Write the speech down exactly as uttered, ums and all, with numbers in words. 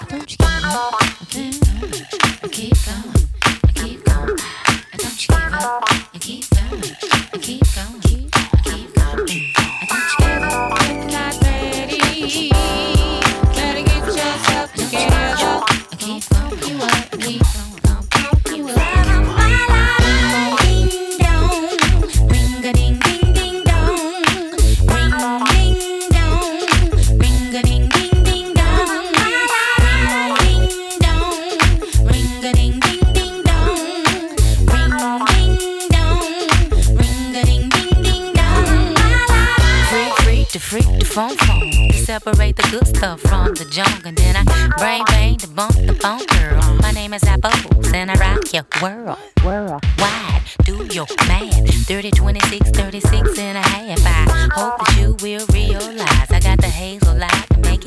Don't you give up? I keep going. I keep going. I keep going. Don't you give up? I keep going. I keep going. I keep going. Don't you give up? If you're not ready, better get yourself together. I keep going. You up? I keep going. Pump you up. Ding dong, ring a ding ding ding dong, ring ding dong, ring a ding ding ding dong, ring ding dong, ring a ding ding ding dong, ring ding dong, ring a ding ding ding dong. Freak freak to freak to phone phone, to separate the good stuff from the junk, and then I brain bang to bump the phone girl. My name is Apple, and I rock your world. Worldwide, do your math. thirty, twenty-six, thirty-six and a half. I hope that you will realize I got the hazel light to make